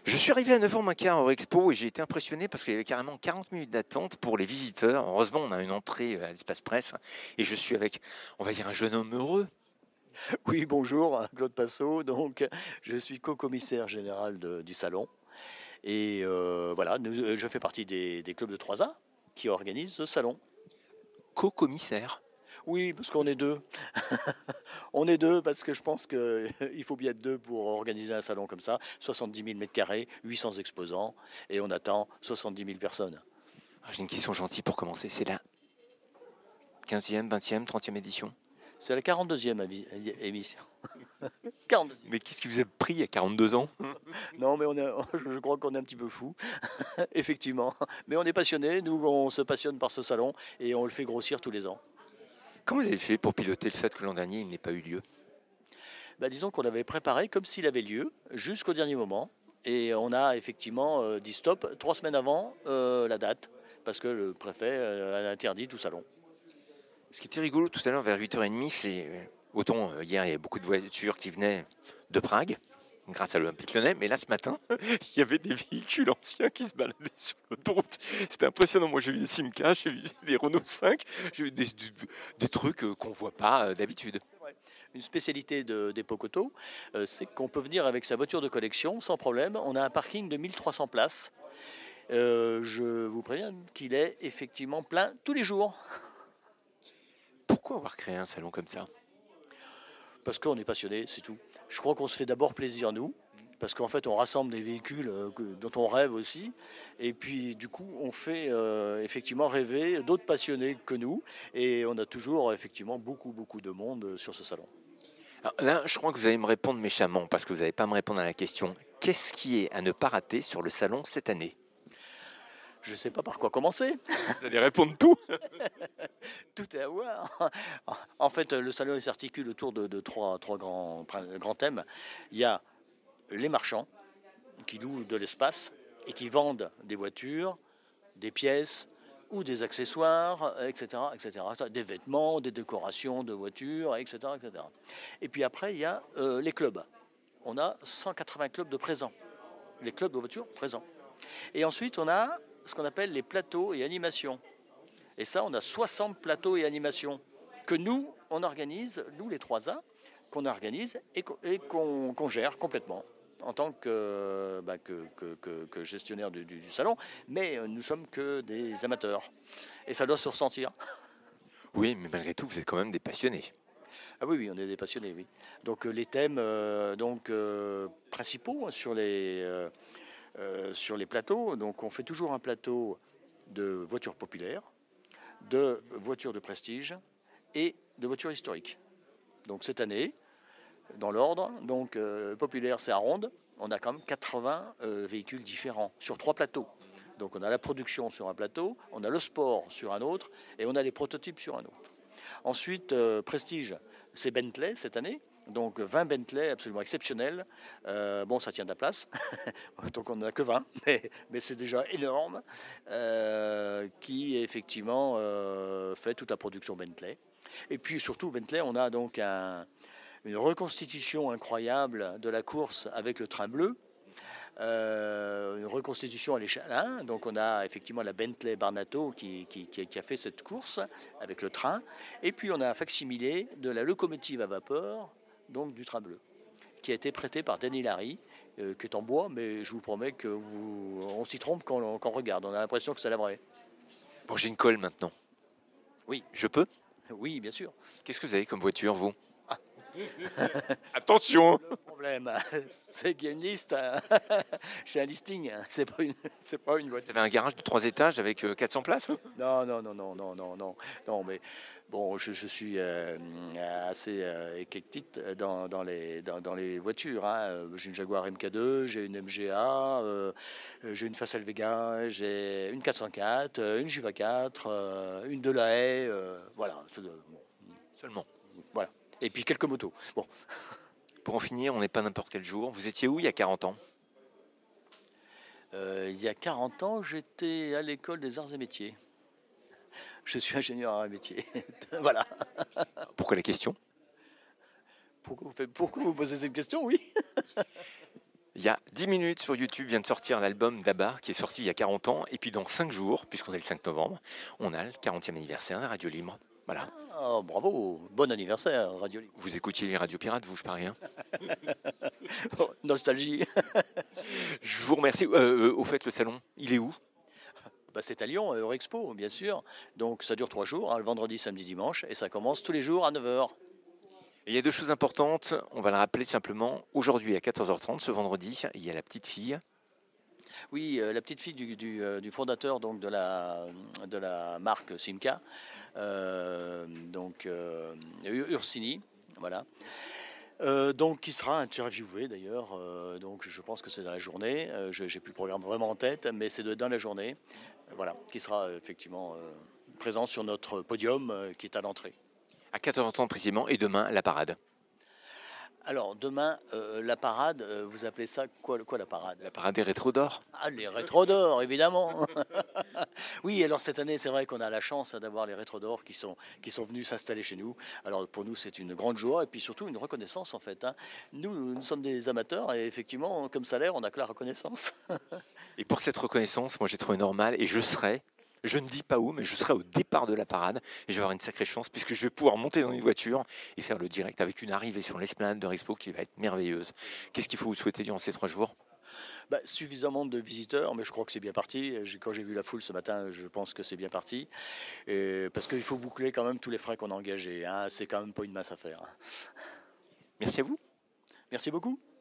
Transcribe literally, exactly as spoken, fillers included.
Je suis arrivé à neuf heures moins quart au Expo et j'ai été impressionné parce qu'il y avait carrément quarante minutes d'attente pour les visiteurs. Heureusement, on a une entrée à l'espace presse et je suis avec, on va dire, un jeune homme heureux. Oui, bonjour, Claude Passot. Donc, je suis co-commissaire général de- du salon. Et euh, voilà, nous- euh, je fais partie des, des clubs de trois A qui organisent ce salon. Co-commissaire. Oui, parce qu'on est deux. On est deux parce que je pense qu'il faut bien être deux pour organiser un salon comme ça. soixante-dix mille mètres carrés, huit cents exposants, et on attend soixante-dix mille personnes. Ah, j'ai une question gentille pour commencer. C'est la quinzième, vingtième, trentième édition. C'est la quarante-deuxième avi- émission. quarante-deuxième. Mais qu'est-ce qui vous a pris à quarante-deux ans? Non, mais on est, je crois qu'on est un petit peu fou, effectivement. Mais on est passionné, nous on se passionne par ce salon et on le fait grossir tous les ans. Comment vous avez fait pour piloter le fait que l'an dernier, il n'ait pas eu lieu? Bah, disons qu'on avait préparé comme s'il avait lieu jusqu'au dernier moment. Et on a effectivement euh, dit stop trois semaines avant euh, la date, parce que le préfet euh, a interdit tout salon. Ce qui était rigolo tout à l'heure vers huit heures trente, c'est euh, autant euh, hier il y avait beaucoup de voitures qui venaient de Prague grâce à l'Olympique Lyonnais, mais là ce matin il y avait des véhicules anciens qui se baladaient sur l'autoroute. C'était impressionnant. Moi j'ai vu des Simca, j'ai vu des Renault cinq, j'ai vu des, des, des trucs euh, qu'on voit pas euh, d'habitude. Une spécialité de, des Pocoto, euh, c'est qu'on peut venir avec sa voiture de collection sans problème. On a un parking de mille trois cents places. Euh, je vous préviens qu'il est effectivement plein tous les jours. Pourquoi avoir créé un salon comme ça? Parce qu'on est passionné, c'est tout. Je crois qu'on se fait d'abord plaisir, nous, parce qu'en fait, on rassemble des véhicules euh, que- dont on rêve aussi. Et puis, du coup, on fait euh, effectivement rêver d'autres passionnés que nous. Et on a toujours, effectivement, beaucoup, beaucoup de monde euh, sur ce salon. Alors là je crois que vous allez me répondre méchamment parce que vous n'allez pas me répondre à la question. Qu'est-ce qui est à ne pas rater sur le salon cette année? Je ne sais pas par quoi commencer. Vous allez répondre tout. Tout est à voir. En fait, le salon s'articule autour de, de trois, trois grands, grands thèmes. Il y a les marchands qui louent de l'espace et qui vendent des voitures, des pièces ou des accessoires, et cetera, et cetera. Des vêtements, des décorations de voitures, et cetera, et cetera. Et puis après, il y a euh, les clubs. On a cent quatre-vingts clubs de présents. Les clubs de voitures présents. Et ensuite, on a ce qu'on appelle les plateaux et animations. Et ça, on a soixante plateaux et animations que nous, on organise, nous les trois A, qu'on organise et qu'on qu'on gère complètement en tant que, bah, que, que, que, que gestionnaire du, du, du salon, mais nous sommes que des amateurs. Et ça doit se ressentir. Oui, mais malgré tout, vous êtes quand même des passionnés. Ah oui, oui, on est des passionnés, oui. Donc euh, les thèmes euh, donc, euh, principaux sur les, euh, euh, sur les plateaux, donc on fait toujours un plateau de voitures populaires, de voitures de prestige et de voitures historiques. Donc cette année, dans l'ordre, donc euh, populaire c'est à Ronde, on a quand même quatre-vingts euh, véhicules différents sur trois plateaux. Donc on a la production sur un plateau, on a le sport sur un autre et on a les prototypes sur un autre. Ensuite, euh, Prestige, c'est Bentley cette année. Donc vingt Bentley absolument exceptionnels. Euh, bon, ça tient de la place. Donc on n'en a que vingt, mais, mais c'est déjà énorme. Euh, qui effectivement euh, fait toute la production Bentley. Et puis surtout, Bentley, on a donc un, une reconstitution incroyable de la course avec le train bleu. Euh, une reconstitution à l'échelle un. Donc on a effectivement la Bentley Barnato qui, qui, qui, a fait cette course avec le train. Et puis on a un facsimilé de la locomotive à vapeur, donc du train bleu, qui a été prêté par Denis Larry, euh, qui est en bois, mais je vous promets que vous, on s'y trompe quand on, quand on regarde. On a l'impression que c'est la vraie. Bon, j'ai une colle maintenant. Oui, Je peux? oui, bien sûr. Qu'est-ce que vous avez comme voiture, vous? Ah. Attention! Le problème, c'est qu'il y a une liste. J'ai un listing. C'est pas une, c'est pas une Vous voiture. avez un garage de trois étages avec euh, quatre cents places? Non, non, non, non, non, non, non, non, mais bon, je, je suis euh, assez euh, éclectique dans, dans, les, dans, dans les voitures. Hein. J'ai une Jaguar M K deux, j'ai une M G A, euh, j'ai une Facel Vega, j'ai une quatre cent quatre, euh, une Juva quatre, euh, une Delahaye, euh, voilà. Bon, Seulement. voilà. Et puis quelques motos. Bon. Pour en finir, on n'est pas n'importe quel jour. Vous étiez où il y a quarante ans? Euh, il y a quarante ans, j'étais à l'école des arts et métiers. Je suis ingénieur arts et métiers. Voilà. Pourquoi la question? Pourquoi vous, faites, pourquoi vous posez cette question? Oui. Il y a dix minutes sur YouTube vient de sortir l'album d'Abba qui est sorti il y a quarante ans. Et puis dans cinq jours, puisqu'on est le cinq novembre, on a le quarantième anniversaire de Radio Libre. Voilà. Ah, bravo, bon anniversaire, Radio Libre. Vous écoutiez les radios pirates, vous, je parie. Hein. Oh, nostalgie. Je vous remercie. Euh, euh, au fait, le salon, il est où? Bah, c'est à Lyon, Eurexpo, bien sûr. Donc ça dure trois jours, hein, le vendredi, samedi, dimanche, et ça commence tous les jours à neuf heures. Et il y a deux choses importantes, on va le rappeler simplement. Aujourd'hui à quatorze heures trente, ce vendredi, il y a la petite fille. Oui, euh, la petite fille du, du, euh, du fondateur donc, de, la, de la marque Simca, euh, donc euh, Ur- Ursini, voilà. Euh, donc qui sera interviewé d'ailleurs, euh, donc je pense que c'est dans la journée, euh, je n'ai plus le programme vraiment en tête, mais c'est de- dans la journée, voilà, qui sera euh, effectivement euh, présent sur notre podium euh, qui est à l'entrée. À quatorze heures trente précisément, et demain, la parade. Alors demain, euh, la parade, euh, vous appelez ça quoi, quoi la parade? La parade des rétros d'or. Ah, les rétros d'or, évidemment. Oui, alors cette année, c'est vrai qu'on a la chance d'avoir les rétros d'or qui sont, qui sont venus s'installer chez nous. Alors pour nous, c'est une grande joie et puis surtout une reconnaissance en fait, hein. Nous, nous sommes des amateurs et effectivement, comme salaire, on n'a que la reconnaissance. Et pour cette reconnaissance, moi j'ai trouvé normal, et je serai, je ne dis pas où, mais je serai au départ de la parade, et je vais avoir une sacrée chance, puisque je vais pouvoir monter dans une voiture et faire le direct avec une arrivée sur l'esplanade de Rispo qui va être merveilleuse. Qu'est-ce qu'il faut vous souhaiter durant ces trois jours? Bah, suffisamment de visiteurs, mais je crois que c'est bien parti. J'ai- Quand j'ai vu la foule ce matin, je pense que c'est bien parti. Et parce qu'il faut boucler quand même tous les frais qu'on a engagés, hein. C'est quand même pas une mince affaire, hein. Merci à vous. Merci beaucoup.